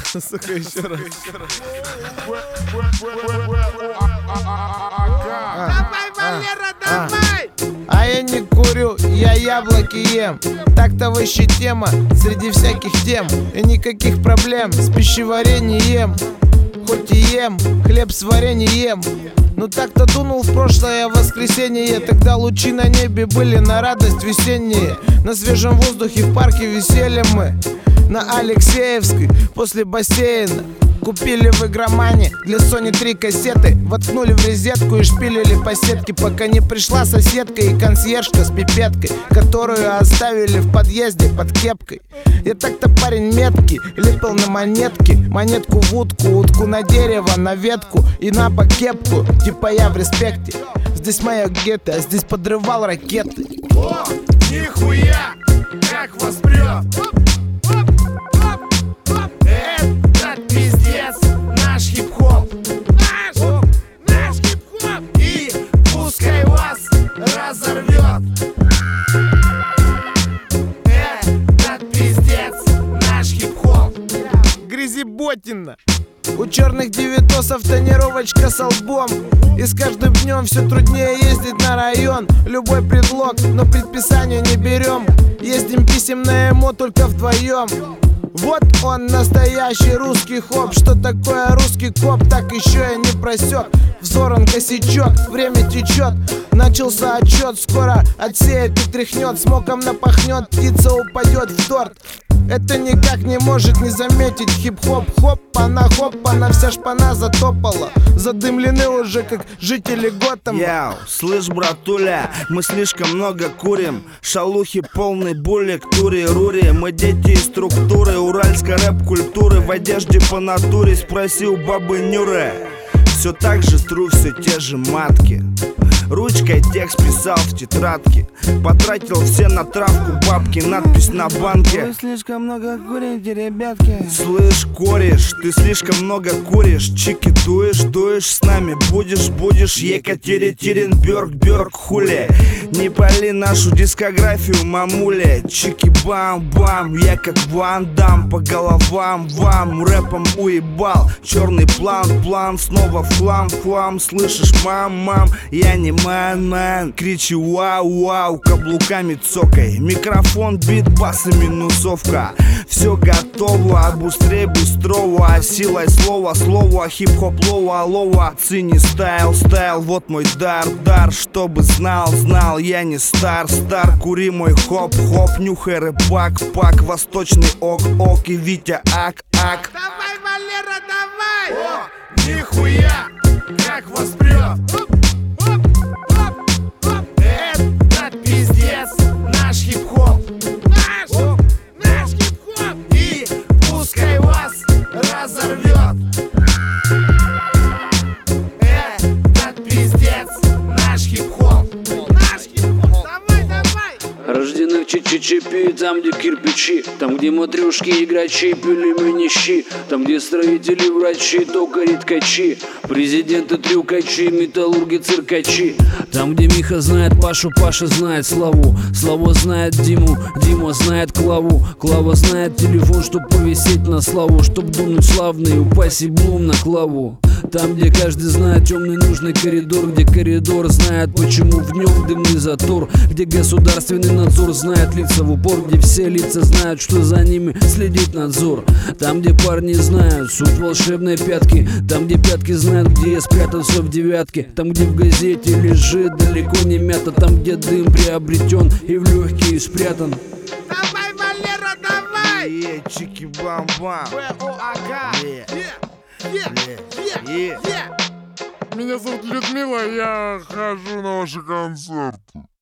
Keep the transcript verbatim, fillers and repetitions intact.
Сука, еще раз. Давай, Валера, давай! А я не курю, я яблоки ем. Так-то вообще тема среди всяких тем. И никаких проблем с пищеварением. Хоть и ем хлеб с вареньем. Ну так-то дунул в прошлое воскресенье. Тогда лучи на небе были на радость весенние. На свежем воздухе в парке веселье мы. На Алексеевской после бассейна. Купили в игромане для Sony три кассеты. Воткнули в розетку и шпилили по сетке, пока не пришла соседка и консьержка с пипеткой, которую оставили в подъезде под кепкой. Я так-то парень меткий, лепил на монетки. Монетку в утку, утку на дерево, на ветку и на бок кепку. Типа я в респекте. Здесь моя гетто, а здесь подрывал ракеты. О, нихуя, как вас прет! Этот пиздец, наш хип-хоп. Наш, наш хип-хоп. И пускай вас разорвет. Этот пиздец, наш хип-хоп. Грязеботина. У черных девятосов тонировочка с лбом. И с каждым днем все труднее ездить на район. Любой предлог, но предписания не берем. Ездим писем на эмо только вдвоем. Вот он, настоящий русский хоп. Что такое русский коп, так еще я не просек. Взор он косячок, время течет. Начался отчет, скоро отсеет и тряхнет. Смоком напахнет, птица упадет в торт. Это никак не может не заметить хип-хоп. Хоп, она хоп, она вся шпана затопала. Задымлены уже, как жители Готэма. Яу, слышь, братуля, мы слишком много курим. Шалухи полный булик, тури-рури. Мы дети из структуры уральской рэп-культуры. В одежде по натуре, спроси у бабы Нюры. Все так же стру все те же матки. Ручкой текст писал в тетрадке. Потратил все на травку бабки. Надпись на банке: вы слишком много курите, ребятки. Слышь, кореш, ты слишком много куришь. Чики дуешь, дуешь, с нами будешь, будешь. Екатеринберг, Бёрк, хули. Не пали нашу дискографию, мамуля. Чики бам-бам, я как Ван Дам. По головам вам рэпом уебал. Черный план, план, снова в хлам, в хлам. Слышишь, мам-мам, я не мэн-мэн. Кричи вау-вау, каблуками цокай. Микрофон, бит, бас и минусовка. Все готово, а быстрее быстрого. А силой слова, слова, хип-хоп, лова, лова. Цени стайл, стайл, вот мой дар, дар. Чтобы знал, знал, я не стар, стар. Кури мой хоп-хоп, нюхай рэпак, пак. Восточный ок-ок и Витя ак-ак. Давай, Валера, давай! О, нихуя, как вас прет! Этот пиздец, наш хип-хоп. Наш, наш хип-хоп. И пускай вас разорвет. Этот пиздец, наш хип-хоп. Наш хип-хоп. Давай, давай. Рождены в Чичичипи, там где кирпичи, там где матрюшки и грачи, пилимы нищи, там где строители, врачи, токари, ткачи, президенты, трюкачи, металлурги, циркачи. Там где Миха знает Пашу, Паша знает Славу, Слава знает Диму, Дима знает Клаву, Клава знает телефон, чтоб повисеть на славу, чтоб дунуть славный, упасть и блум на Клаву. Там, где каждый знает темный нужный коридор, где коридор знает, почему в нем дымный затор, где государственный надзор знает лица в упор, где все лица знают, что за ними следит надзор. Там, где парни знают суть волшебной пятки, там, где пятки знают, где я спрятан все в девятке, там, где в газете лежит далеко не мята, там, где дым приобретен и в легкие спрятан. Давай, Валера, давай! Е, чики бам-бам. Е. Е-е-е-е-е. Меня зовут Людмила, я хожу на ваши концерты.